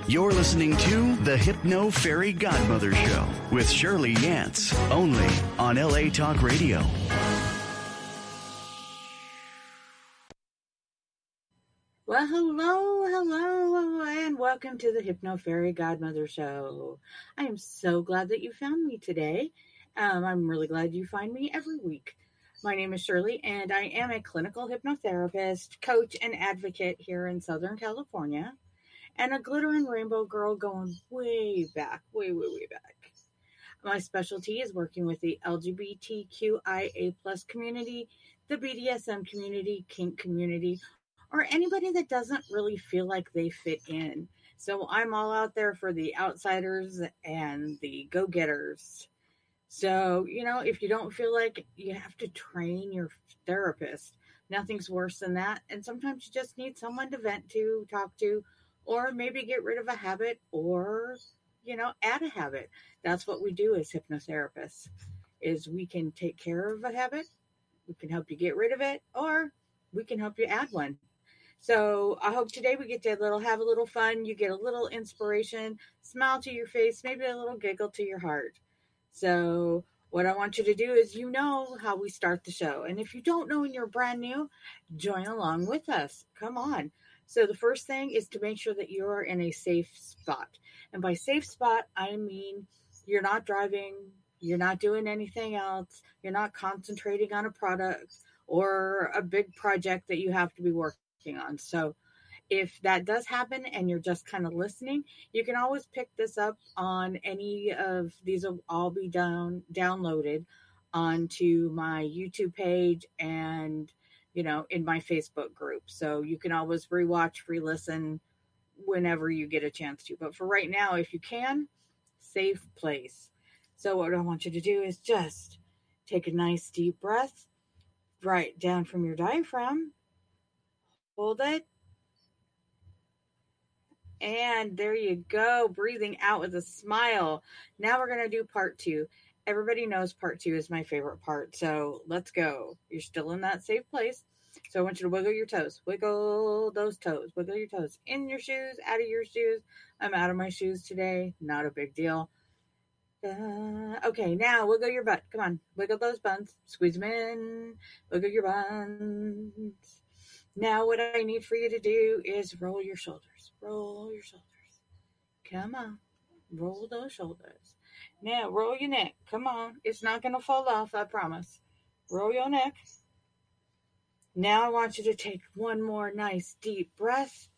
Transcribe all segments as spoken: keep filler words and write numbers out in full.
You're listening to the Hypno Fairy Godmother Show with Shirley Yance, only on L A Talk Radio. Well, hello, hello, and welcome to the Hypno Fairy Godmother Show. I am so glad that you found me today. Um, I'm really glad you find me every week. My name is Shirley, and I am a clinical hypnotherapist, coach, and advocate here in Southern California, and a glitter and rainbow girl going way back, way, way, way back. My specialty is working with the L G B T Q I A plus community, the B D S M community, kink community, or anybody that doesn't really feel like they fit in. So I'm all out there for the outsiders and the go-getters. So, you know, if you don't feel like you have to train your therapist, nothing's worse than that. And sometimes you just need someone to vent to, talk to, or maybe get rid of a habit or, you know, add a habit. That's what we do as hypnotherapists, is we can take care of a habit, we can help you get rid of it, or we can help you add one. So I hope today we get to a little, have a little fun. You get a little inspiration, smile to your face, maybe a little giggle to your heart. So what I want you to do is, you know how we start the show. And if you don't know and you're brand new, join along with us. Come on. So the first thing is to make sure that you're in a safe spot. And by safe spot, I mean you're not driving, you're not doing anything else, you're not concentrating on a product or a big project that you have to be working on. So if that does happen and you're just kind of listening, you can always pick this up on any of these. Will all be down downloaded onto my YouTube page and, you know, in my Facebook group. So you can always rewatch, re-listen whenever you get a chance to. But for right now, if you can, safe place. So what I want you to do is just take a nice deep breath right down from your diaphragm. Hold it. And there you go, breathing out with a smile. Now we're going to do part two. Everybody knows part two is my favorite part. So let's go. You're still in that safe place. So I want you to wiggle your toes. Wiggle those toes. Wiggle your toes. In your shoes, out of your shoes. I'm out of my shoes today. Not a big deal. Uh, okay, now wiggle your butt. Come on. Wiggle those buns. Squeeze them in. Wiggle your buns. Now what I need for you to do is roll your shoulders. Roll your shoulders. Come on. Roll those shoulders. Now roll your neck. Come on. It's not going to fall off, I promise. Roll your neck. Now I want you to take one more nice deep breath.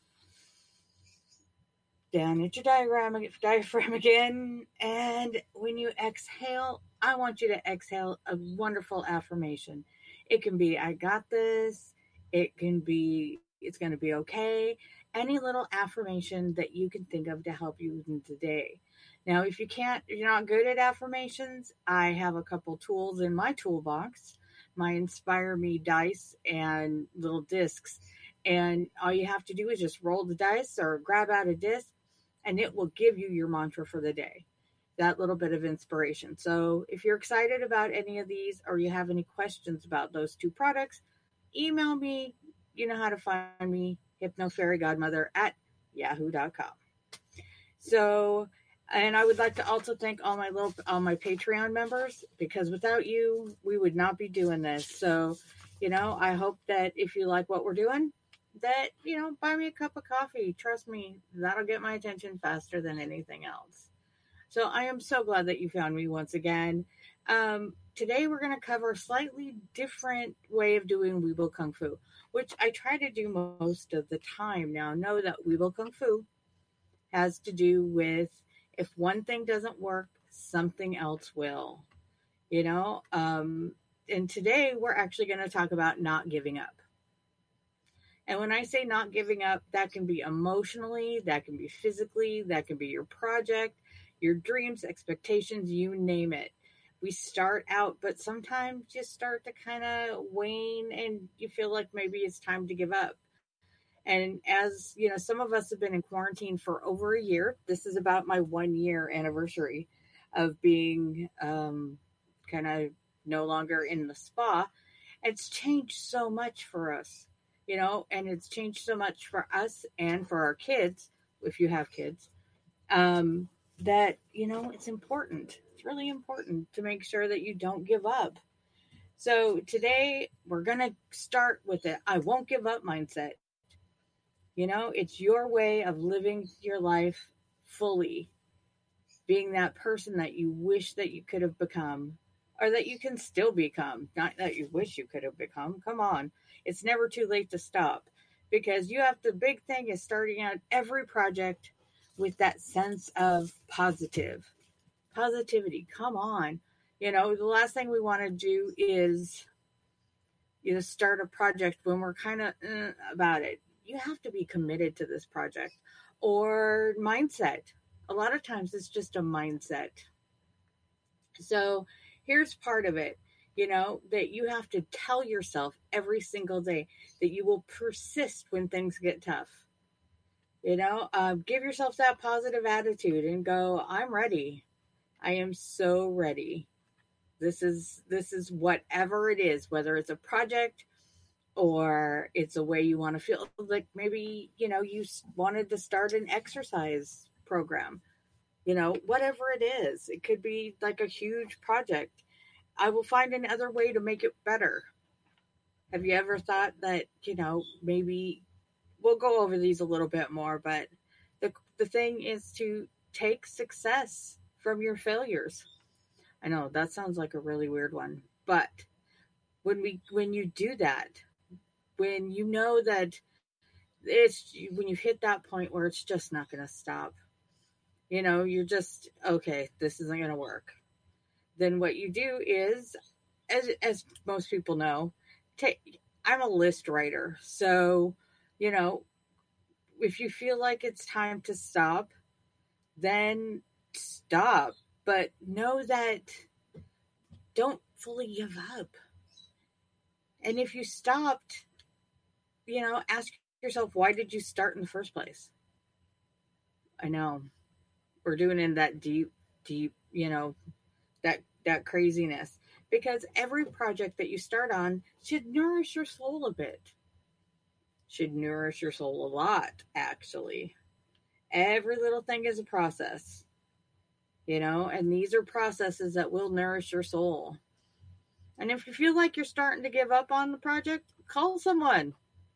Down at your diaphragm, diaphragm again. And when you exhale, I want you to exhale a wonderful affirmation. It can be, I got this. It can be, it's going to be okay. Any little affirmation that you can think of to help you in the day. Now, if you can't, if you're not good at affirmations, I have a couple tools in my toolbox, my Inspire Me dice and little discs. And all you have to do is just roll the dice or grab out a disc, and it will give you your mantra for the day. That little bit of inspiration. So if you're excited about any of these, or you have any questions about those two products, email me. You know how to find me, hypnofairygodmother at yahoo dot com. So, and I would like to also thank all my little, all my Patreon members, because without you, we would not be doing this. So, you know, I hope that if you like what we're doing, that, you know, buy me a cup of coffee. Trust me, that'll get my attention faster than anything else. So I am so glad that you found me once again. Um, today we're going to cover a slightly different way of doing Weeble Kung Fu, which I try to do most of the time. Now, know that Weeble Kung Fu has to do with, if one thing doesn't work, something else will, you know. Um, and today we're actually going to talk about not giving up. And when I say not giving up, that can be emotionally, that can be physically, that can be your project, your dreams, expectations, you name it. We start out, but sometimes you start to kind of wane and you feel like maybe it's time to give up. And as you know, some of us have been in quarantine for over a year. This is about my one year anniversary of being um, kind of no longer in the spa. It's changed so much for us, you know, and it's changed so much for us and for our kids, if you have kids. Um, that, you know, it's important. It's really important to make sure that you don't give up. So today we're going to start with the I won't give up mindset. You know, it's your way of living your life fully, being that person that you wish that you could have become or that you can still become. Not that you wish you could have become. Come on. It's never too late to stop because you have the big thing is starting out every project with that sense of positive positivity. Come on. You know, the last thing we want to do is, you know, start a project when we're kind of eh, about it. You have to be committed to this project or mindset. A lot of times it's just a mindset. So here's part of it, you know, that you have to tell yourself every single day that you will persist when things get tough. You know, uh, give yourself that positive attitude and go, I'm ready. I am so ready. This is this is whatever it is, whether it's a project or it's a way you want to feel. Like maybe, you know, you wanted to start an exercise program, you know, whatever it is. It could be like a huge project. I will find another way to make it better. Have you ever thought that, you know, maybe we'll go over these a little bit more, but the the thing is to take success from your failures. I know that sounds like a really weird one, but when we when you do that, when you know that it's when you hit that point where it's just not going to stop, you know, you're just okay, this isn't going to work. Then what you do is, as as most people know, take. I'm a list writer, so you know, if you feel like it's time to stop, then stop. But know that don't fully give up. And if you stopped, you know, ask yourself, why did you start in the first place? I know we're doing in that deep, deep, you know, that that craziness. Because every project that you start on should nourish your soul a bit. Should nourish your soul a lot, actually. Every little thing is a process, you know, and these are processes that will nourish your soul. And if you feel like you're starting to give up on the project, call someone.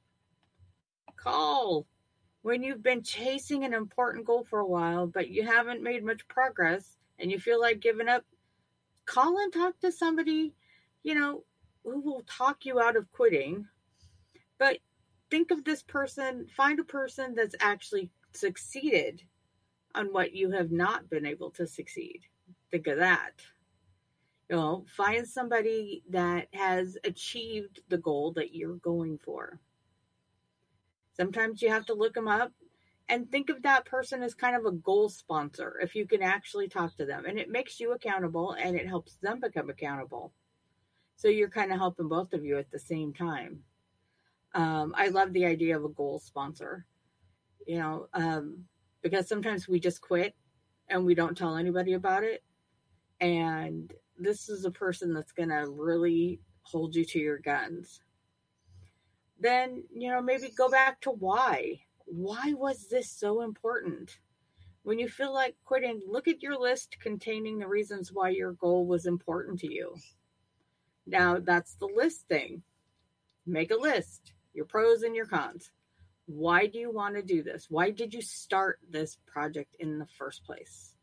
Call. When you've been chasing an important goal for a while, but you haven't made much progress and you feel like giving up, call and talk to somebody, you know, who will talk you out of quitting. But think of this person, find a person that's actually succeeded on what you have not been able to succeed. Think of that. You know, find somebody that has achieved the goal that you're going for. Sometimes you have to look them up and think of that person as kind of a goal sponsor if you can actually talk to them. And it makes you accountable and it helps them become accountable. So you're kind of helping both of you at the same time. Um, I love the idea of a goal sponsor, you know, um, because sometimes we just quit and we don't tell anybody about it. And this is a person that's going to really hold you to your guns. Then, you know, maybe go back to why. Why was this so important? When you feel like quitting, look at your list containing the reasons why your goal was important to you. Now, that's the list thing. Make a list, your pros and your cons. Why do you want to do this? Why did you start this project in the first place?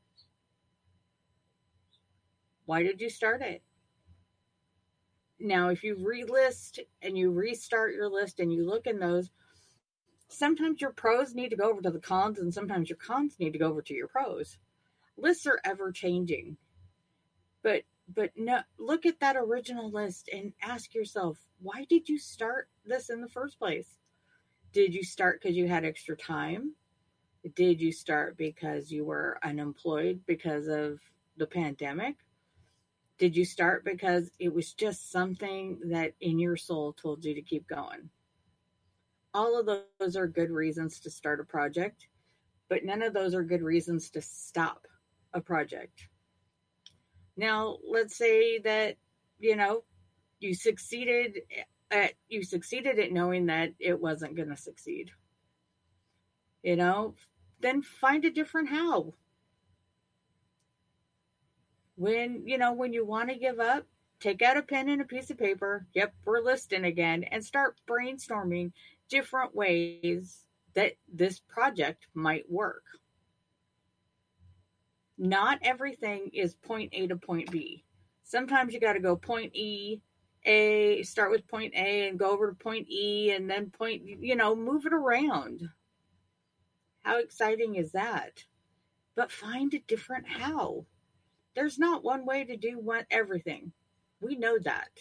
Why did you start it? Now, if you relist and you restart your list and you look in those, sometimes your pros need to go over to the cons and sometimes your cons need to go over to your pros. Lists are ever changing. But but no, look at that original list and ask yourself, why did you start this in the first place? Did you start because you had extra time? Did you start because you were unemployed because of the pandemic? Did you start because it was just something that in your soul told you to keep going? All of those are good reasons to start a project, but none of those are good reasons to stop a project. Now, let's say that, you know, you succeeded at, you succeeded at knowing that it wasn't going to succeed. You know, then find a different how. When, you know, when you want to give up, take out a pen and a piece of paper. Yep, we're listing again, and start brainstorming different ways that this project might work. Not everything is point A to point B. Sometimes you got to go point E, A, start with point A and go over to point E and then point, you know, move it around. How exciting is that? But find a different how. There's not one way to do one, everything. We know that.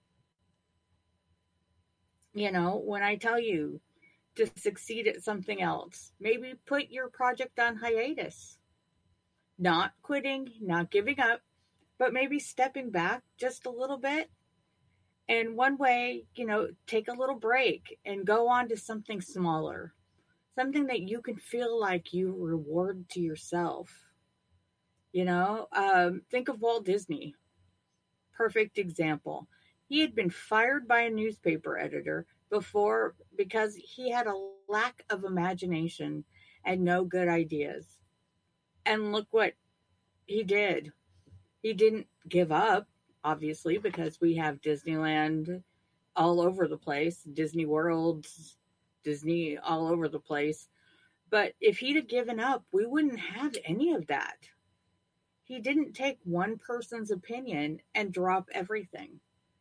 You know, when I tell you to succeed at something else, maybe put your project on hiatus. Not quitting, not giving up, but maybe stepping back just a little bit. And one way, you know, take a little break and go on to something smaller. Something that you can feel like you reward to yourself. You know, um, think of Walt Disney. Perfect example. He had been fired by a newspaper editor before because he had a lack of imagination and no good ideas. And look what he did. He didn't give up, obviously, because we have Disneyland all over the place, Disney World, Disney all over the place. But if he'd have given up, we wouldn't have any of that. He didn't take one person's opinion and drop everything.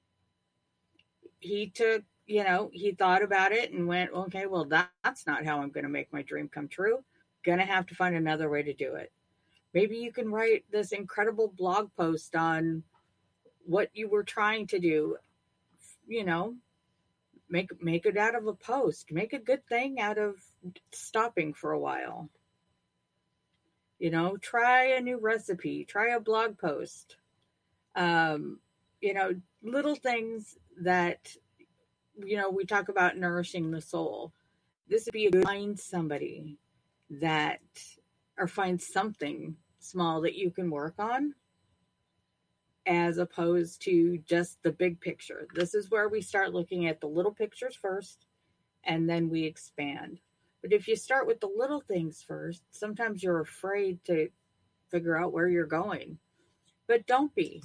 He took, you know, he thought about it and went, okay, well, that, that's not how I'm going to make my dream come true. Going to have to find another way to do it. Maybe you can write this incredible blog post on what you were trying to do. You know, make make it out of a post. Make a good thing out of stopping for a while. You know, try a new recipe. Try a blog post. Um, you know, little things that, you know, we talk about nourishing the soul. This would be a good find somebody that, or find something small that you can work on as opposed to just the big picture. This is where we start looking at the little pictures first and then we expand. But if you start with the little things first, sometimes you're afraid to figure out where you're going. But don't be.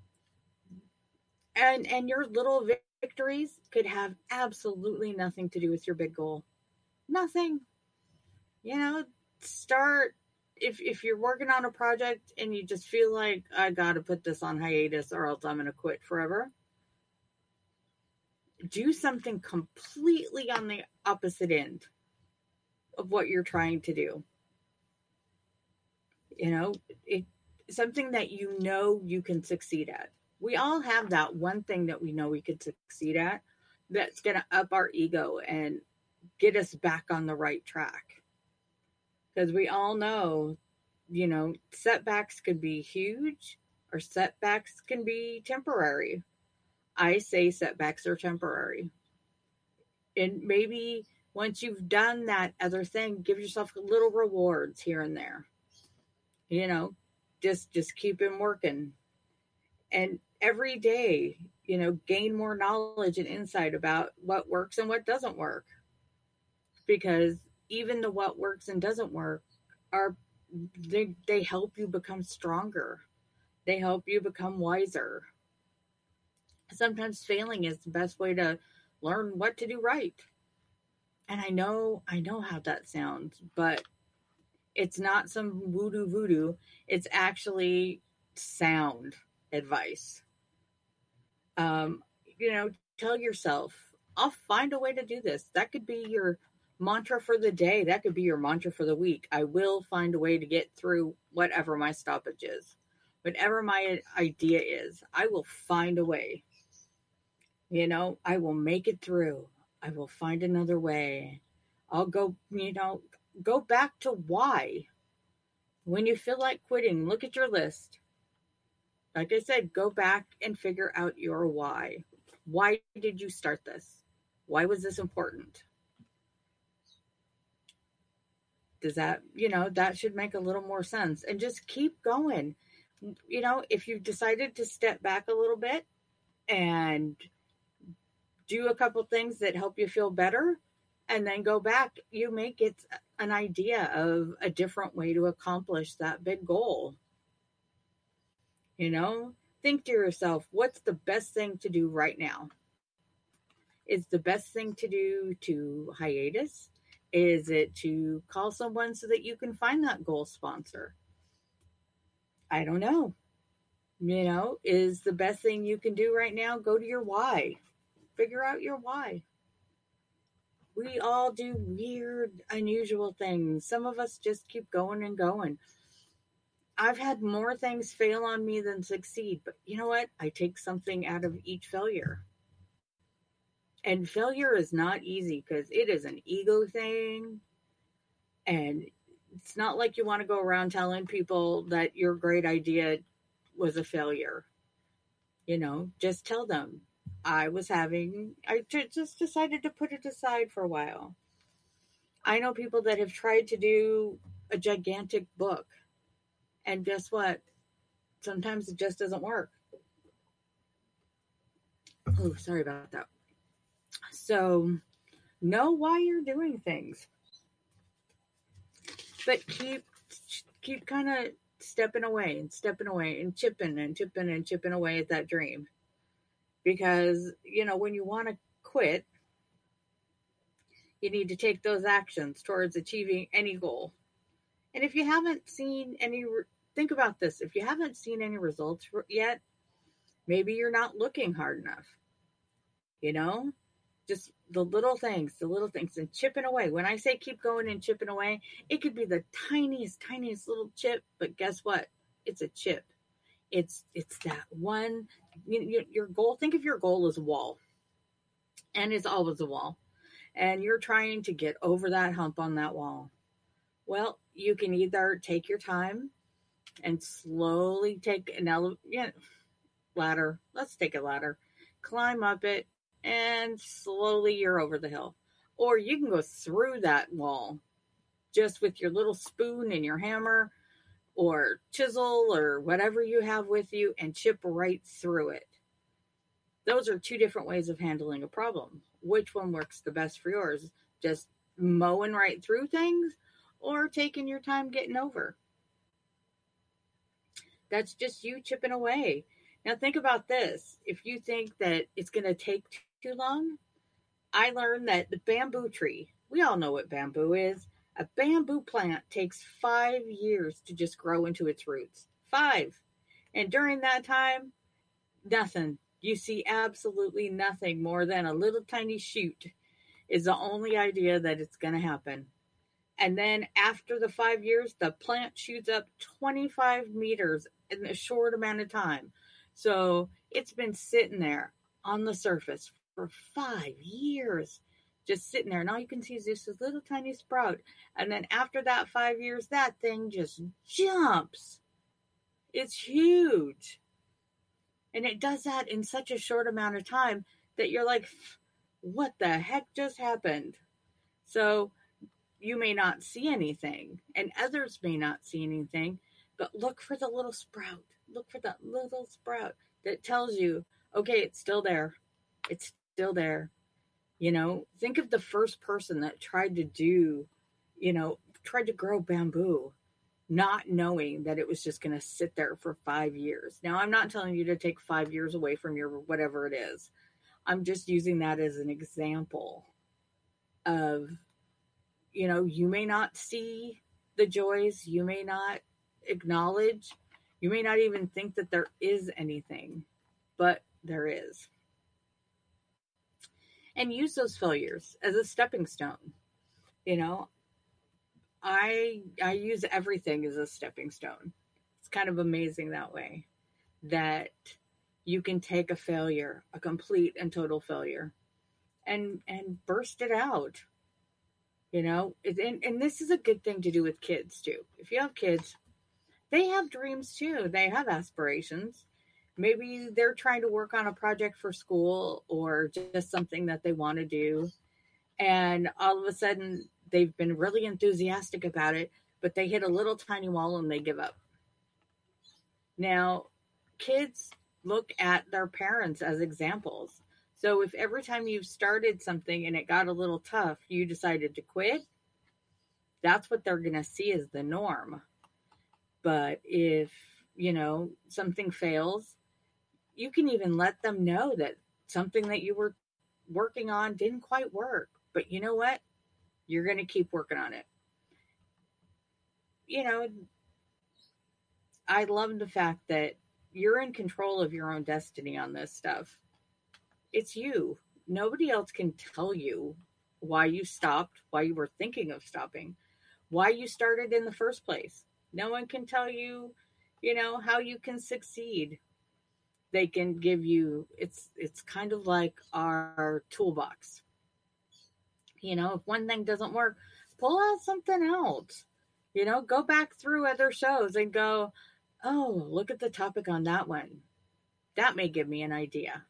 And and your little victories could have absolutely nothing to do with your big goal. Nothing. You know, start, if if you're working on a project and you just feel like, I got to put this on hiatus or else I'm going to quit forever. Do something completely on the opposite end of what you're trying to do. You know, it, something that you know you can succeed at. We all have that one thing that we know we could succeed at that's going to up our ego and get us back on the right track. Because we all know, you know, setbacks can be huge or setbacks can be temporary. I say setbacks are temporary. And maybe once you've done that other thing, give yourself little rewards here and there. You know, just just keep him working. And every day, you know, gain more knowledge and insight about what works and what doesn't work. Because even the what works and doesn't work are, they, they help you become stronger. They help you become wiser. Sometimes failing is the best way to learn what to do right. And I know, I know how that sounds, but it's not some voodoo voodoo. It's actually sound advice. Um, you know, tell yourself, I'll find a way to do this. That could be your mantra for the day. That could be your mantra for the week. I will find a way to get through whatever my stoppage is. Whatever my idea is, I will find a way. You know, I will make it through. I will find another way. I'll go, you know, go back to why. When you feel like quitting, look at your list. Like I said, go back and figure out your why. Why did you start this? Why was this important? Does that, you know, that should make a little more sense. And just keep going. You know, if you've decided to step back a little bit and do a couple things that help you feel better, and then go back, you may get an idea of a different way to accomplish that big goal. You know, think to yourself, what's the best thing to do right now? Is the best thing to do to hiatus? Is it to call someone so that you can find that goal sponsor? I don't know. You know, is the best thing you can do right now go to your why? Figure out your why. We all do weird, unusual things. Some of us just keep going and going. I've had more things fail on me than succeed, but you know what? I take something out of each failure. And failure is not easy because it is an ego thing. And it's not like you want to go around telling people that your great idea was a failure. You know, just tell them, I was having, I just decided to put it aside for a while. I know people that have tried to do a gigantic book. And guess what? Sometimes it just doesn't work. Oh, sorry about that. So, know why you're doing things. But keep, keep kind of stepping away and stepping away and chipping and chipping and chipping away at that dream. Because, you know, when you want to quit, you need to take those actions towards achieving any goal. And if you haven't seen any, think about this. If you haven't seen any results yet, maybe you're not looking hard enough. You know, just the little things, the little things, and chipping away. When I say keep going and chipping away, it could be the tiniest, tiniest little chip, but guess what? It's a chip. It's it's that one, you, your goal, think of your goal as a wall. And it's always a wall. And you're trying to get over that hump on that wall. Well, you can either take your time and slowly take an ele- yeah, ladder. Let's take a ladder. Climb up it, and slowly you're over the hill. Or you can go through that wall just with your little spoon and your hammer or chisel or whatever you have with you and chip right through it. Those are two different ways of handling a problem. Which one works the best for yours? Just mowing right through things or taking your time getting over? That's just you chipping away. Now think about this. If you think that it's going to take too long, I learned that the bamboo tree, we all know what bamboo is. A bamboo plant takes five years to just grow into its roots. Five. And during that time, nothing. You see absolutely nothing more than a little tiny shoot is the only idea that it's going to happen. And then after the five years, the plant shoots up twenty-five meters in a short amount of time. So it's been sitting there on the surface for five years, just sitting there. And all you can see is just this little tiny sprout. And then after that five years, that thing just jumps. It's huge. And it does that in such a short amount of time that you're like, what the heck just happened? So you may not see anything, and others may not see anything, but look for the little sprout. Look for that little sprout that tells you, okay, it's still there. It's still there. You know, think of the first person that tried to do, you know, tried to grow bamboo, not knowing that it was just going to sit there for five years. Now, I'm not telling you to take five years away from your whatever it is. I'm just using that as an example of, you know, you may not see the joys. You may not acknowledge. You may not even think that there is anything, but there is. And use those failures as a stepping stone. You know, I I use everything as a stepping stone. It's kind of amazing that way, that you can take a failure, a complete and total failure, and and burst it out. You know, and, and this is a good thing to do with kids too. If you have kids, they have dreams too. They have aspirations. Maybe they're trying to work on a project for school or just something that they want to do. And all of a sudden, they've been really enthusiastic about it, but they hit a little tiny wall and they give up. Now, kids look at their parents as examples. So if every time you've started something and it got a little tough, you decided to quit, that's what they're going to see as the norm. But if, you know, something fails, you can even let them know that something that you were working on didn't quite work. But you know what? You're going to keep working on it. You know, I love the fact that you're in control of your own destiny on this stuff. It's you. Nobody else can tell you why you stopped, why you were thinking of stopping, why you started in the first place. No one can tell you, you know, how you can succeed. They can give you, it's it's kind of like our toolbox. You know, if one thing doesn't work, pull out something else. You know, go back through other shows and go, oh, look at the topic on that one. That may give me an idea.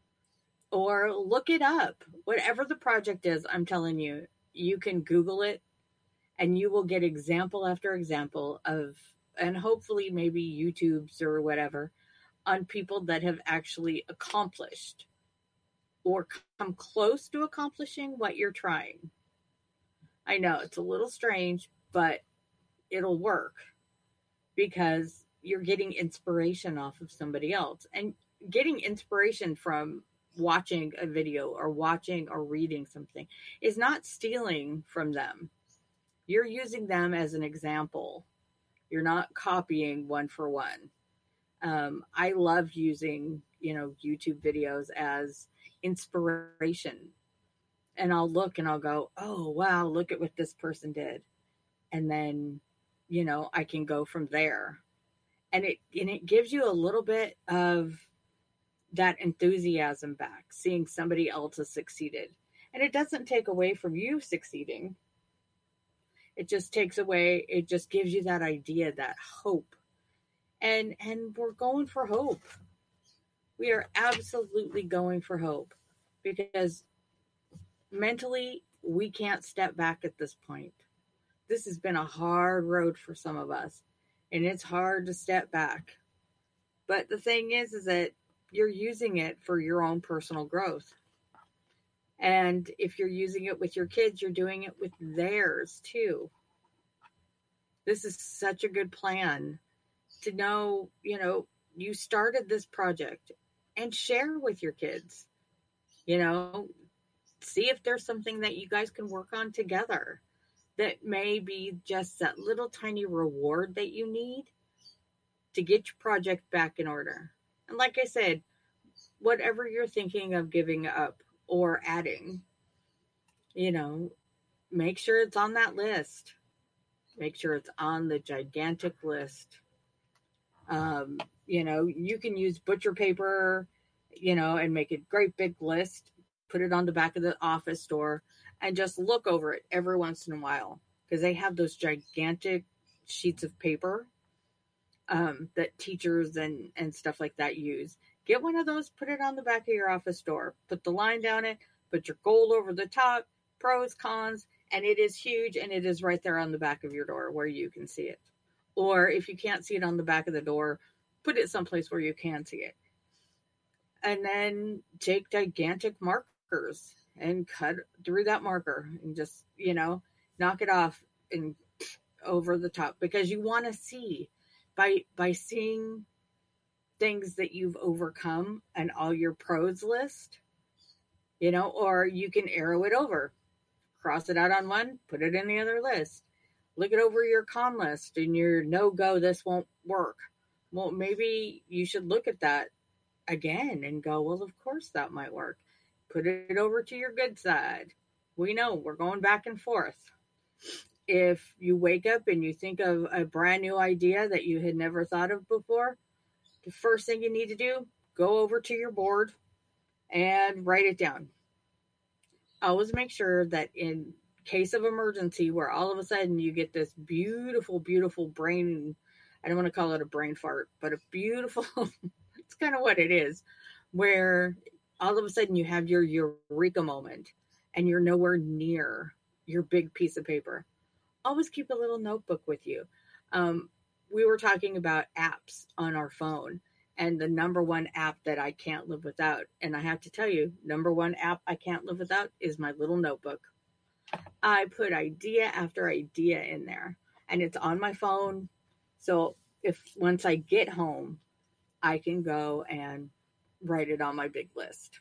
Or look it up. Whatever the project is, I'm telling you, you can Google it and you will get example after example of, and hopefully maybe YouTube's or whatever, on people that have actually accomplished or come close to accomplishing what you're trying. I know it's a little strange, but it'll work because you're getting inspiration off of somebody else. And getting inspiration from watching a video or watching or reading something is not stealing from them. You're using them as an example. You're not copying one for one. Um, I love using, you know, YouTube videos as inspiration. And I'll look and I'll go, oh, wow, look at what this person did. And then, you know, I can go from there. And it and it gives you a little bit of that enthusiasm back, seeing somebody else has succeeded. And it doesn't take away from you succeeding. It just takes away, it just gives you that idea, that hope. And and we're going for hope. We are absolutely going for hope because mentally we can't step back at this point. This has been a hard road for some of us, and it's hard to step back. But the thing is, is that you're using it for your own personal growth. And if you're using it with your kids, you're doing it with theirs too. This is such a good plan to know, you know, you started this project and share with your kids. You know, see if there's something that you guys can work on together that may be just that little tiny reward that you need to get your project back in order. And like I said, whatever you're thinking of giving up or adding, you know, make sure it's on that list. Make sure it's on the gigantic list. Um, you know, you can use butcher paper, you know, and make a great big list, put it on the back of the office door, and just look over it every once in a while because they have those gigantic sheets of paper um, that teachers and, and stuff like that use. Get one of those, put it on the back of your office door, put the line down it, put your goal over the top, pros, cons, and it is huge and it is right there on the back of your door where you can see it. Or if you can't see it on the back of the door, put it someplace where you can see it. And then take gigantic markers and cut through that marker and just, you know, knock it off and over the top because you want to see by by seeing things that you've overcome and all your pros list, you know, or you can arrow it over, cross it out on one, put it in the other list, look it over your con list and your no-go, this won't work. Well, maybe you should look at that again and go, well, of course that might work. Put it over to your good side. We know we're going back and forth. If you wake up and you think of a brand new idea that you had never thought of before, the first thing you need to do, go over to your board and write it down. Always make sure that in case of emergency where all of a sudden you get this beautiful, beautiful brain, I don't want to call it a brain fart, but a beautiful, it's kind of what it is, where all of a sudden you have your eureka moment and you're nowhere near your big piece of paper. Always keep a little notebook with you. Um, we were talking about apps on our phone And the number one app that I can't live without, and I have to tell you, number one app I can't live without is my little notebook. I put idea after idea in there, and it's on my phone. So if once I get home, I can go and write it on my big list.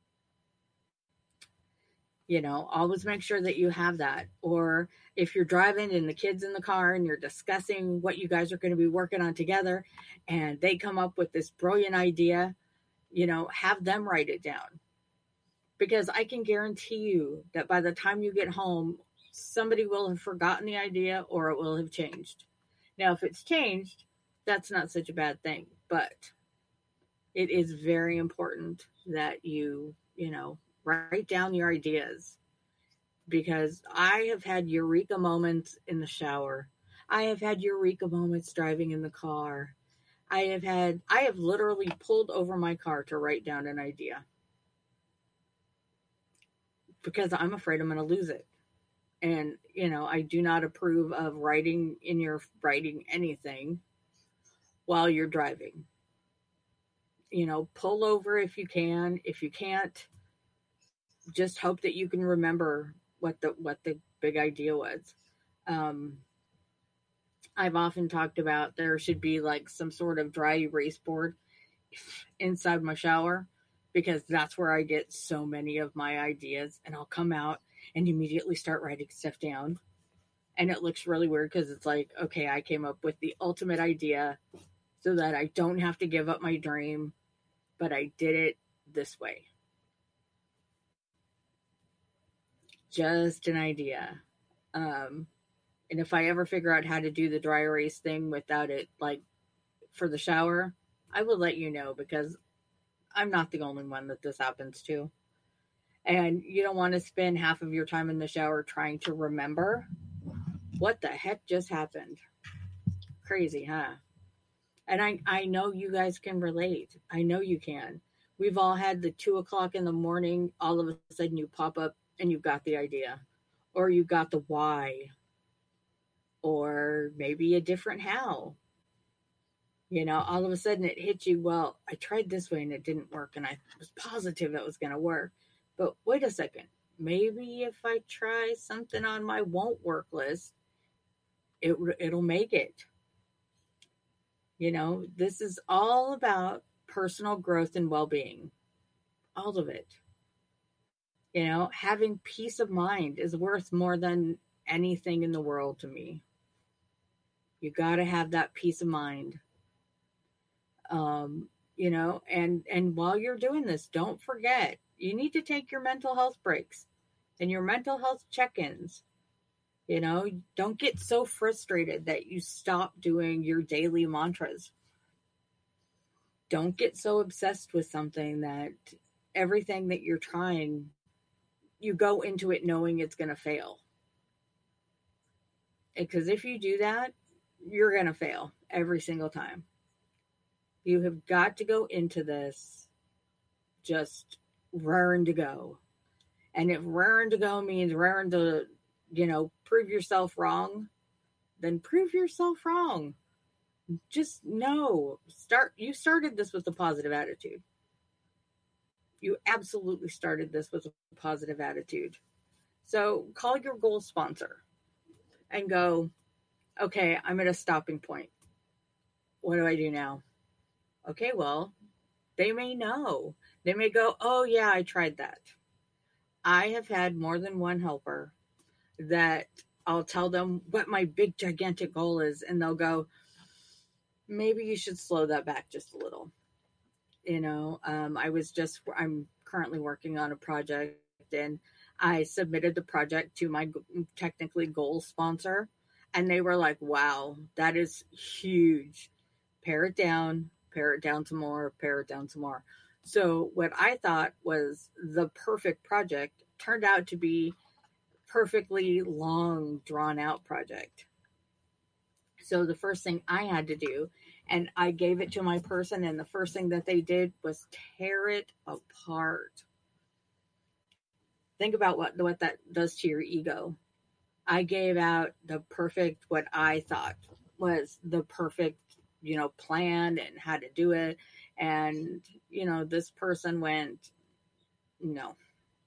You know, always make sure that you have that. Or if you're driving and the kids in the car and you're discussing what you guys are going to be working on together and they come up with this brilliant idea, you know, have them write it down. Because I can guarantee you that by the time you get home, somebody will have forgotten the idea or it will have changed. Now, if it's changed, that's not such a bad thing. But it is very important that you, you know, write down your ideas, because I have had eureka moments in the shower. I have had eureka moments driving in the car. I have had, I have literally pulled over my car to write down an idea because I'm afraid I'm going to lose it. And, you know, I do not approve of writing in your writing anything while you're driving. You know, pull over if you can. If you can't, just hope that you can remember what the what the big idea was. Um, I've often talked about there should be like some sort of dry erase board inside my shower, because that's where I get so many of my ideas, and I'll come out and immediately start writing stuff down. And it looks really weird because it's like, okay, I came up with the ultimate idea so that I don't have to give up my dream, but I did it this way. Just an idea. Um, and if I ever figure out how to do the dry erase thing without it, like for the shower, I will let you know, because I'm not the only one that this happens to. And you don't want to spend half of your time in the shower trying to remember what the heck just happened. Crazy, huh? And I, I know you guys can relate. I know you can. We've all had the two o'clock in the morning, all of a sudden you pop up and you've got the idea, or you got the why, or maybe a different how. You know, all of a sudden it hits you, well, I tried this way and it didn't work, and I was positive it was going to work. But wait a second, maybe if I try something on my won't work list, it, it'll make it. You know, this is all about personal growth and well-being. All of it. You know, having peace of mind is worth more than anything in the world to me. You got to have that peace of mind. Um, you know, and, and while you're doing this, don't forget, you need to take your mental health breaks and your mental health check-ins. You know, don't get so frustrated that you stop doing your daily mantras. Don't get so obsessed with something that everything that you're trying, you go into it knowing it's going to fail. Because if you do that, you're going to fail every single time. You have got to go into this just raring to go. And if raring to go means raring to, you know, prove yourself wrong, then prove yourself wrong. Just know, start, you started this with a positive attitude. You absolutely started this with a positive attitude. So call your goal sponsor and go, okay, I'm at a stopping point. What do I do now? Okay, well, they may know. They may go, oh yeah, I tried that. I have had more than one helper that I'll tell them what my big gigantic goal is, and they'll go, maybe you should slow that back just a little. You know, um, I was just, I'm currently working on a project, and I submitted the project to my technically goal sponsor, and they were like, wow, that is huge. Pare it down, pare it down some more, pare it down some more. So what I thought was the perfect project turned out to be perfectly long, drawn out project. So the first thing I had to do, and I gave it to my person, and the first thing that they did was tear it apart. Think about what, what that does to your ego. I gave out the perfect, what I thought was the perfect, you know, plan and how to do it. And, you know, this person went, no.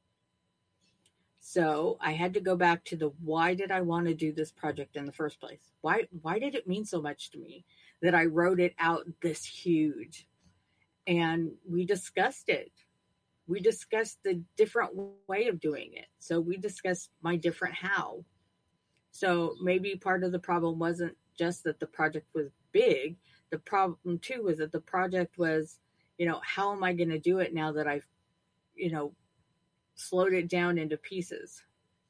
So I had to go back to the why did I want to do this project in the first place? Why why did it mean so much to me that I wrote it out this huge? And we discussed it. We discussed the different way of doing it. So we discussed my different how. So maybe part of the problem wasn't just that the project was big. The problem too was that the project was, you know, how am I going to do it now that I've, you know, slowed it down into pieces?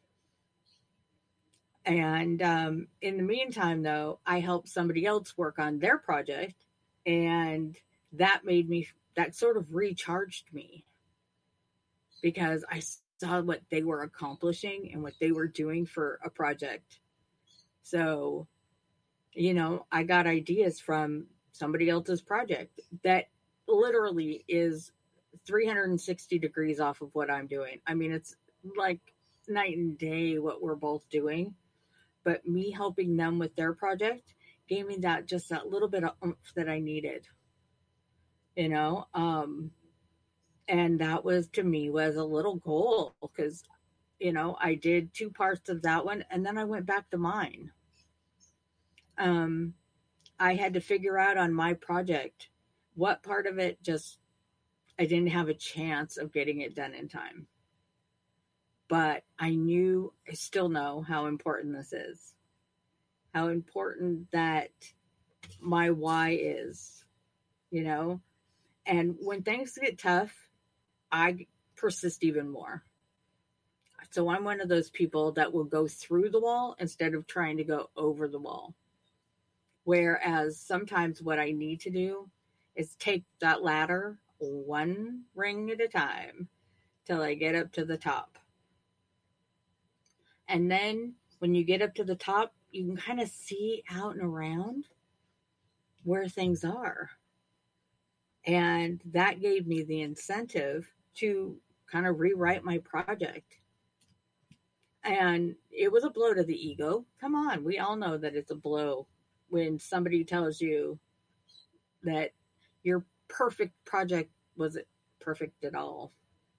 And um, in the meantime, though, I helped somebody else work on their project, and that made me, that sort of recharged me, because I saw what they were accomplishing and what they were doing for a project. So, you know, I got ideas from somebody else's project that literally is three hundred sixty degrees off of what I'm doing. I mean, it's like night and day what we're both doing. But me helping them with their project gave me that, just that little bit of oomph that I needed, you know? Um, and that was, to me, was a little goal, because, you know, I did two parts of that one, and then I went back to mine. Um, I had to figure out on my project what part of it just, I didn't have a chance of getting it done in time. But I knew, I still know how important this is. How important that my why is, you know? And when things get tough, I persist even more. So I'm one of those people that will go through the wall instead of trying to go over the wall. Whereas sometimes what I need to do is take that ladder one ring at a time till I get up to the top. And then when you get up to the top, you can kind of see out and around where things are. And that gave me the incentive to kind of rewrite my project. And it was a blow to the ego. Come on, we all know that it's a blow when somebody tells you that your perfect project wasn't perfect at all.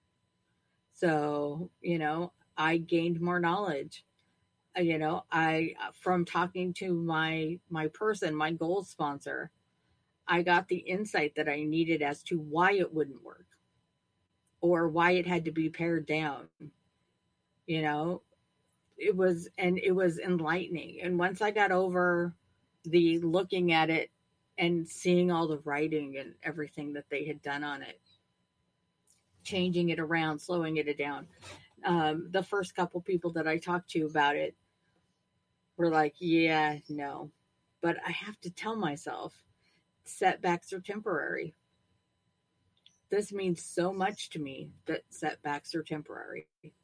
So, you know, I gained more knowledge. You know, I, from talking to my my person, my goal sponsor, I got the insight that I needed as to why it wouldn't work, or why it had to be pared down. You know, it was, and it was enlightening. And once I got over the looking at it and seeing all the writing and everything that they had done on it, changing it around, slowing it down. Um, the first couple people that I talked to about it were like, yeah, no. But I have to tell myself, setbacks are temporary. This means so much to me that setbacks are temporary.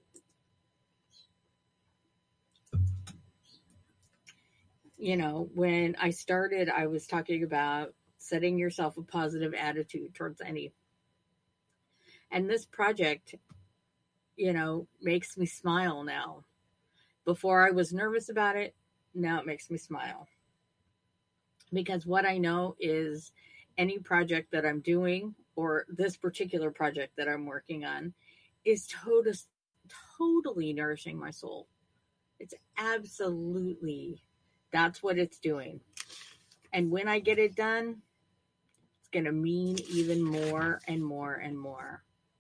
You know, when I started, I was talking about setting yourself a positive attitude towards any. And this project, you know, makes me smile now. Before I was nervous about it, now it makes me smile. Because what I know is any project that I'm doing, or this particular project that I'm working on, is tot- totally nourishing my soul. It's absolutely, that's what it's doing. And when I get it done, it's going to mean even more and more and more.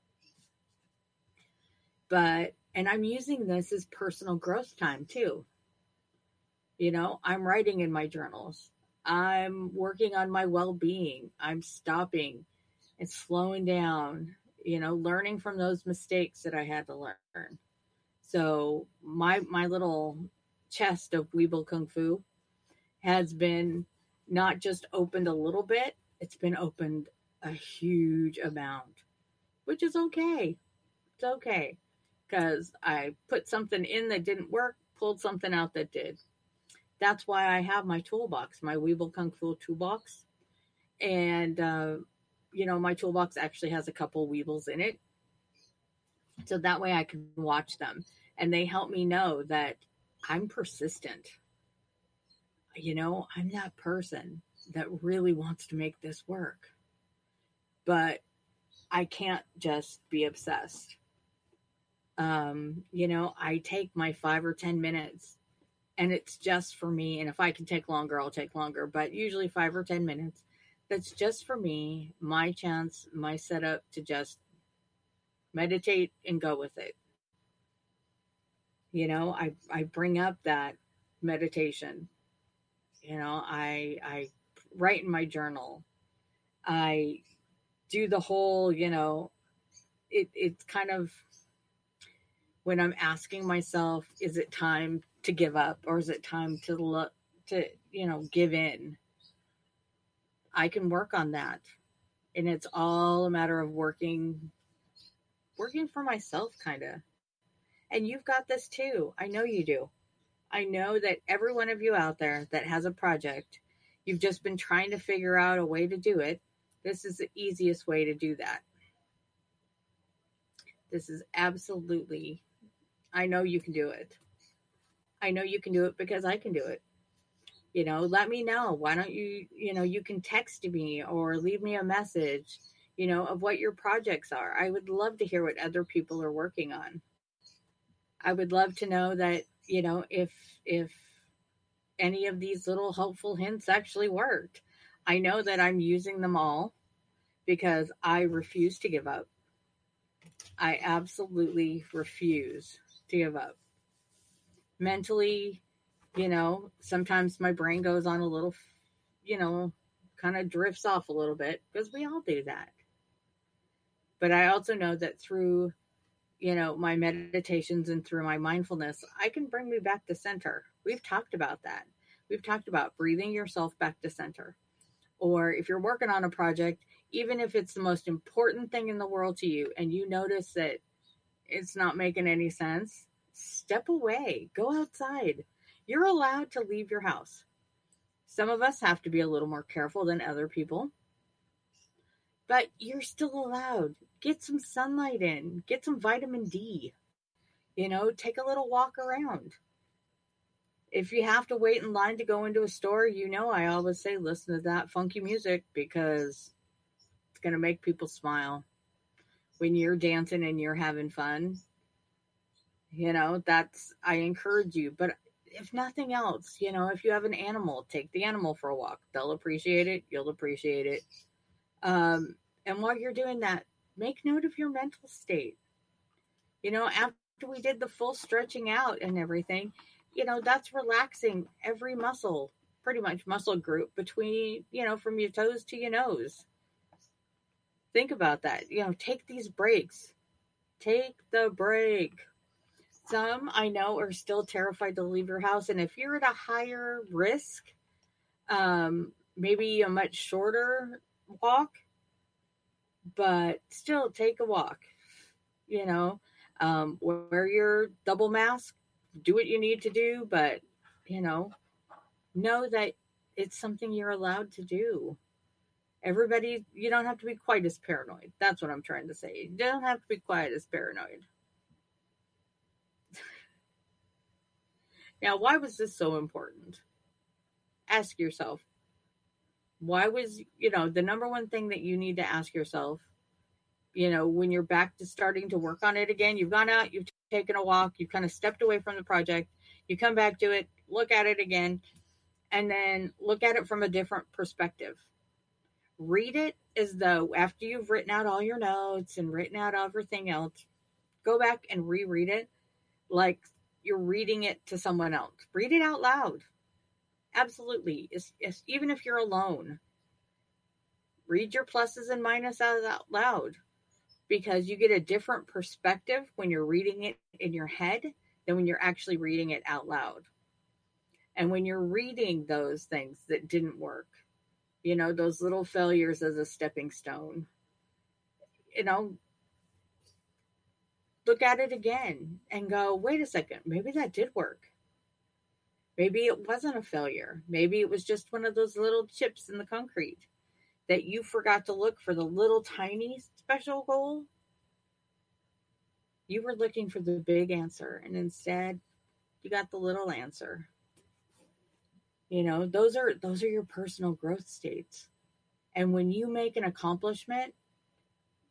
But, and I'm using this as personal growth time too. You know, I'm writing in my journals. I'm working on my well-being. I'm stopping and slowing down, you know, learning from those mistakes that I had to learn. So my, my little chest of Weeble Kung Fu has been not just opened a little bit, it's been opened a huge amount, which is okay. It's okay. Because I put something in that didn't work, pulled something out that did. That's why I have my toolbox, my Weeble Kung Fu toolbox. And, uh, you know, my toolbox actually has a couple Weebles in it. So that way I can watch them. And they help me know that I'm persistent. You know, I'm that person that really wants to make this work. but I can't just be obsessed. Um, you know, I take my five or ten minutes and it's just for me. And if I can take longer, I'll take longer, but usually five or ten minutes. That's just for me, my chance, my setup to just meditate and go with it. You know, I, I bring up that meditation. You know, I, I write in my journal. I do the whole, you know, it, it's kind of when I'm asking myself, is it time to give up or is it time to look to, you know, give in? I can work on that. And it's all a matter of working, working for myself, kind of. And you've got this too. I know you do. I know that every one of you out there that has a project, you've just been trying to figure out a way to do it. This is the easiest way to do that. This is absolutely, I know you can do it. I know you can do it because I can do it. You know, let me know. Why don't you, you know, you can text me or leave me a message, you know, of what your projects are. I would love to hear what other people are working on. I would love to know that, you know, if, if any of these little helpful hints actually worked. I know that I'm using them all because I refuse to give up. I absolutely refuse to give up. Mentally, you know, sometimes my brain goes on a little, you know, kind of drifts off a little bit because we all do that. But I also know that through, you know, my meditations and through my mindfulness, I can bring me back to center. We've talked about that. We've talked about breathing yourself back to center. Or if you're working on a project, even if it's the most important thing in the world to you and you notice that it's not making any sense, step away, go outside. You're allowed to leave your house. Some of us have to be a little more careful than other people, but you're still allowed. Get some sunlight in, get some vitamin D, you know, take a little walk around. If you have to wait in line to go into a store, you know, I always say, listen to that funky music because it's going to make people smile. When you're dancing and you're having fun, you know, that's, I encourage you. But if nothing else, you know, if you have an animal, take the animal for a walk. They'll appreciate it. You'll appreciate it. Um, and while you're doing that, make note of your mental state. You know, after we did the full stretching out and everything, you know, that's relaxing every muscle, pretty much muscle group between, you know, from your toes to your nose. Think about that. You know, take these breaks. Take the break. Some I know are still terrified to leave your house. And if you're at a higher risk, um, maybe a much shorter walk, but still take a walk. You know, um, wear your double mask, do what you need to do, but, you know, know that it's something you're allowed to do. Everybody, you don't have to be quite as paranoid. That's what I'm trying to say. You don't have to be quite as paranoid. Now, why was this so important? Ask yourself, why was, you know, the number one thing that you need to ask yourself, you know, when you're back to starting to work on it again, you've gone out, you've taken a walk, you've kind of stepped away from the project, you come back to it, look at it again, and then look at it from a different perspective. Read it as though after you've written out all your notes and written out everything else, go back and reread it like you're reading it to someone else. Read it out loud. Absolutely. It's, it's, even if you're alone, read your pluses and minuses out loud because you get a different perspective when you're reading it in your head than when you're actually reading it out loud. And when you're reading those things that didn't work, you know, those little failures as a stepping stone, you know, look at it again and go, wait a second, maybe that did work. Maybe it wasn't a failure. Maybe it was just one of those little chips in the concrete that you forgot to look for the little tiny special goal. You were looking for the big answer, and instead you got the little answer. You know, those are those are your personal growth states. And when you make an accomplishment,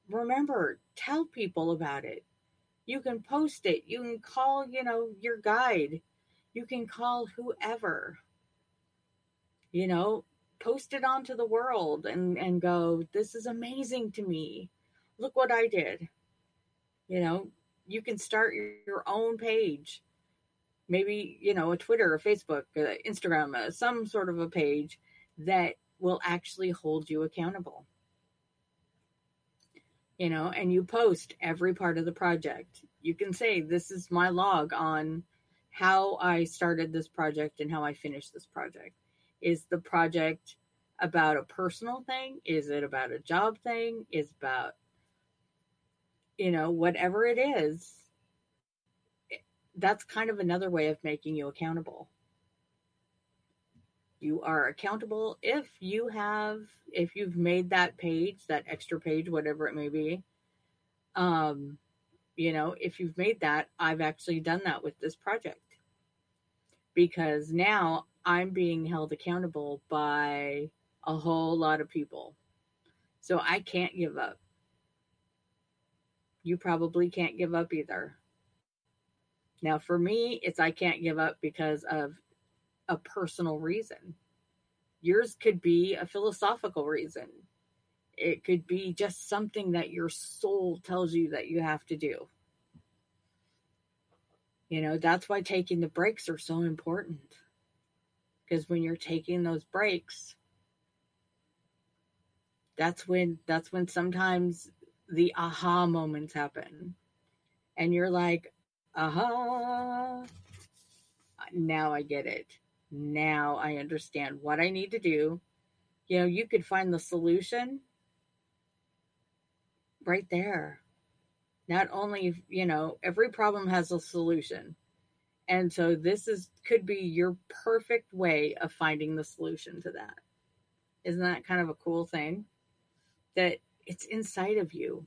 remember, tell people about it. You can post it. You can call, you know, your guide. You can call whoever, you know, post it onto the world and, and go, this is amazing to me. Look what I did. You know, you can start your, your own page. Maybe, you know, a Twitter, a Facebook, a Instagram, a, some sort of a page that will actually hold you accountable. You know, and you post every part of the project. You can say, this is my log on how I started this project and how I finished this project. Is the project about a personal thing? Is it about a job thing? Is it about, you know, whatever it is? That's kind of another way of making you accountable. You are accountable if you have, if you've made that page, that extra page, whatever it may be. Um, you know, if you've made that, I've actually done that with this project. Because now I'm being held accountable by a whole lot of people. So I can't give up. You probably can't give up either. Now, for me, it's I can't give up because of a personal reason. Yours could be a philosophical reason. It could be just something that your soul tells you that you have to do. You know, that's why taking the breaks are so important. Because when you're taking those breaks, that's when that's when sometimes the aha moments happen. And you're like, aha, now I get it. Now I understand what I need to do. You know, you could find the solution right there. Not only, you know, every problem has a solution. And so this is could be your perfect way of finding the solution to that. Isn't that kind of a cool thing? That it's inside of you.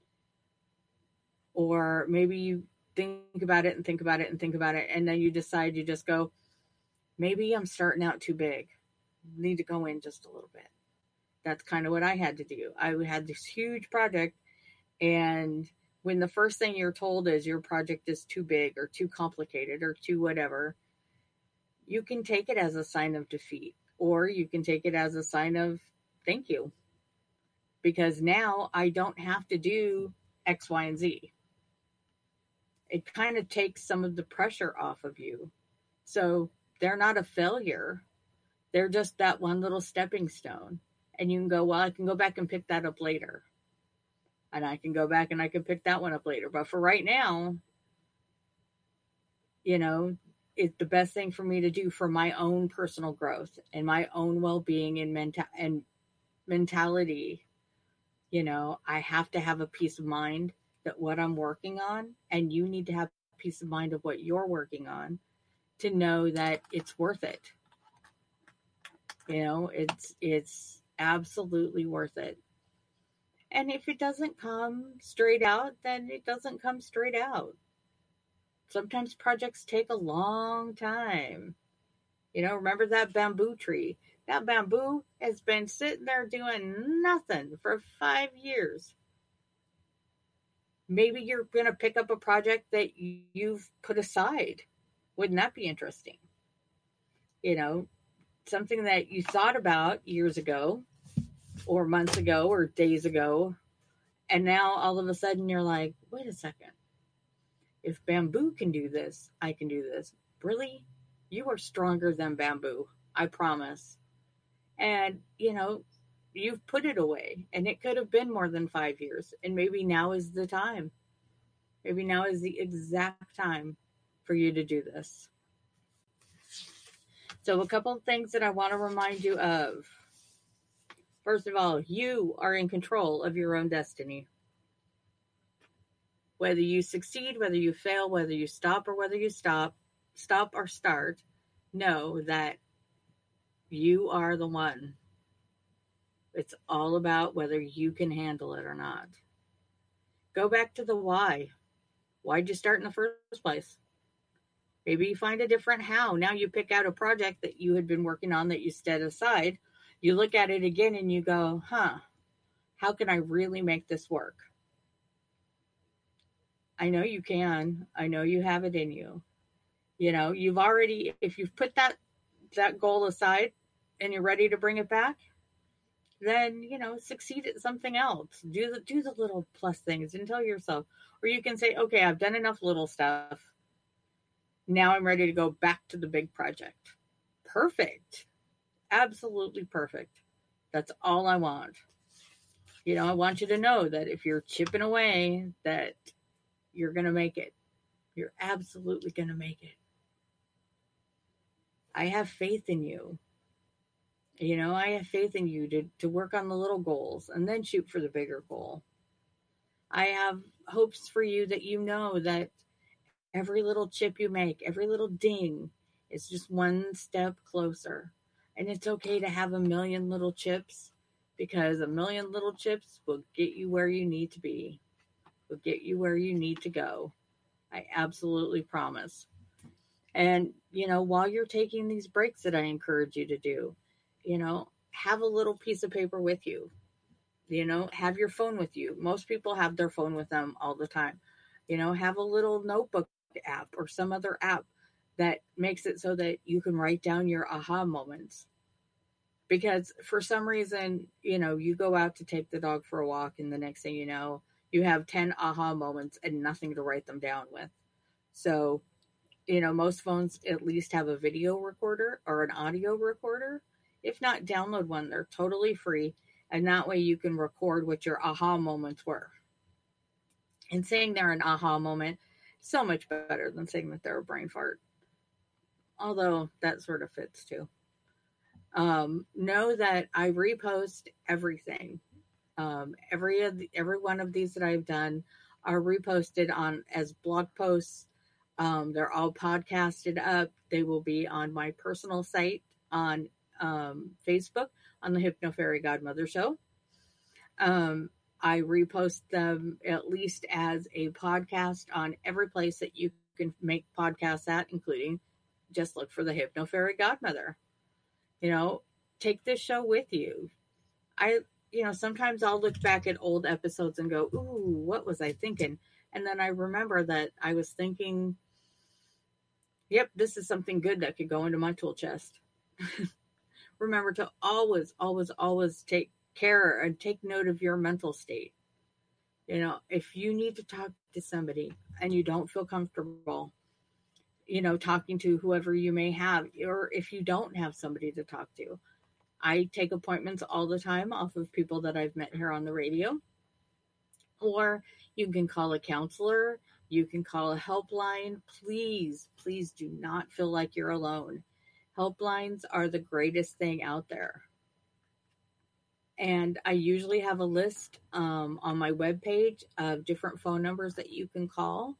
Or maybe you think about it and think about it and think about it, and then you decide, you just go, maybe I'm starting out too big. Need to go in just a little bit. That's kind of what I had to do. I had this huge project, and when the first thing you're told is your project is too big or too complicated or too whatever, you can take it as a sign of defeat, or you can take it as a sign of thank you. Because now I don't have to do X, Y, and Z. It kind of takes some of the pressure off of you. So they're not a failure. They're just that one little stepping stone. And you can go, well, I can go back and pick that up later. And I can go back and I can pick that one up later. But for right now, you know, it's the best thing for me to do for my own personal growth and my own well-being and, menta- and mentality. You know, I have to have a peace of mind that what I'm working on, and you need to have peace of mind of what you're working on to know that it's worth it. You know, it's it's absolutely worth it. And if it doesn't come straight out, then it doesn't come straight out. Sometimes projects take a long time. You know, remember that bamboo tree? That bamboo has been sitting there doing nothing for five years. Maybe you're going to pick up a project that you've put aside. Wouldn't that be interesting? You know, something that you thought about years ago or months ago or days ago. And now all of a sudden you're like, wait a second. If bamboo can do this, I can do this. Really? You are stronger than bamboo. I promise. And, you know, you've put it away, and it could have been more than five years. And maybe now is the time. Maybe now is the exact time for you to do this. So a couple of things that I want to remind you of. First of all, you are in control of your own destiny. Whether you succeed, whether you fail, whether you stop or whether you stop, stop or start, know that you are the one. It's all about whether you can handle it or not. Go back to the why. Why'd you start in the first place? Maybe you find a different how. Now you pick out a project that you had been working on that you set aside. You look at it again and you go, huh, how can I really make this work? I know you can. I know you have it in you. You know, you've already, if you've put that that goal aside and you're ready to bring it back, then, you know, succeed at something else. Do the do the little plus things and tell yourself, or you can say, okay, I've done enough little stuff. Now I'm ready to go back to the big project. Perfect. Absolutely perfect. That's all I want. You know, I want you to know that if you're chipping away, that you're going to make it. You're absolutely going to make it. I have faith in you. You know, I have faith in you to, to work on the little goals and then shoot for the bigger goal. I have hopes for you that you know that every little chip you make, every little ding is just one step closer. And it's okay to have a million little chips, because a million little chips will get you where you need to be, will get you where you need to go. I absolutely promise. And, you know, while you're taking these breaks that I encourage you to do, you know, have a little piece of paper with you. You know, have your phone with you. Most people have their phone with them all the time. You know, have a little notebook app or some other app that makes it so that you can write down your aha moments. Because for some reason, you know, you go out to take the dog for a walk and the next thing you know, you have ten aha moments and nothing to write them down with. So, you know, most phones at least have a video recorder or an audio recorder. If not, download one. They're totally free. And that way you can record what your aha moments were. And saying they're an aha moment, so much better than saying that they're a brain fart. Although that sort of fits too. Um, know that I repost everything. Um, every of the, every one of these that I've done are reposted on as blog posts. Um, they're all podcasted up. They will be on my personal site on um, Facebook on the Hypno Fairy Godmother Show. Um, I repost them at least as a podcast on every place that you can make podcasts at, including just look for the Hypno Fairy Godmother. You know, take this show with you. I, you know, sometimes I'll look back at old episodes and go, ooh, what was I thinking? And then I remember that I was thinking, yep, this is something good that could go into my tool chest. Remember to always, always, always take care and take note of your mental state. You know, if you need to talk to somebody and you don't feel comfortable, you know, talking to whoever you may have, or if you don't have somebody to talk to, I take appointments all the time off of people that I've met here on the radio. Or you can call a counselor. You can call a helpline. Please, please do not feel like you're alone. Helplines are the greatest thing out there. And I usually have a list um, on my webpage of different phone numbers that you can call.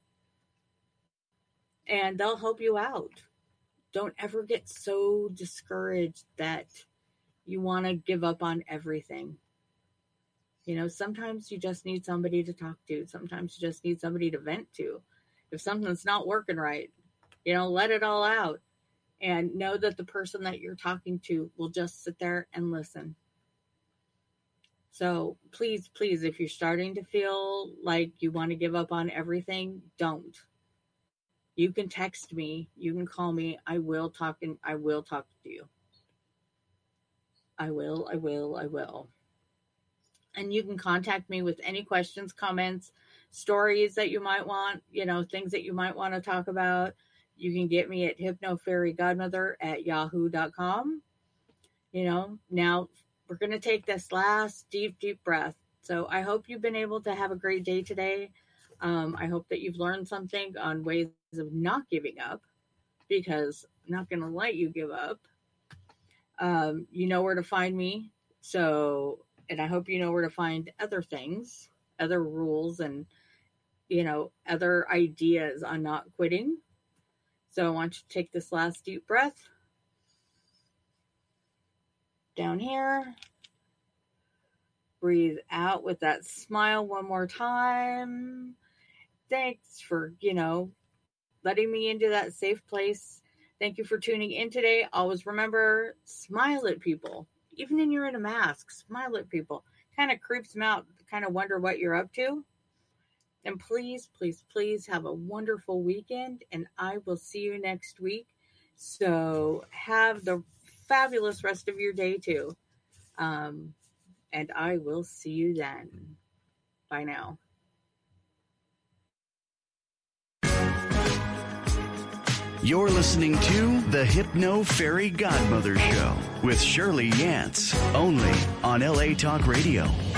And they'll help you out. Don't ever get so discouraged that you want to give up on everything. You know, sometimes you just need somebody to talk to. Sometimes you just need somebody to vent to. If something's not working right, you know, let it all out. And know that the person that you're talking to will just sit there and listen. So please, please, if you're starting to feel like you want to give up on everything, don't. You can text me. You can call me. I will talk and I will talk to you. I will, I will, I will. And you can contact me with any questions, comments, stories that you might want, you know, things that you might want to talk about. You can get me at hypnofairygodmother at yahoo dot com. You know, now we're going to take this last deep, deep breath. So I hope you've been able to have a great day today. Um, I hope that you've learned something on ways of not giving up, because I'm not going to let you give up. Um, you know where to find me. So, and I hope you know where to find other things, other rules, and, you know, other ideas on not quitting. So I want you to take this last deep breath. Down here. Breathe out with that smile one more time. Thanks for, you know, letting me into that safe place. Thank you for tuning in today. Always remember, smile at people. Even when you're in a mask, smile at people. kind of creeps them out, kind of wonder what you're up to. And please, please, please have a wonderful weekend, and I will see you next week. So have the fabulous rest of your day too. Um, and I will see you then. Bye now. You're listening to the Hypno Fairy Godmother Show with Shirley Yance, only on L A Talk Radio.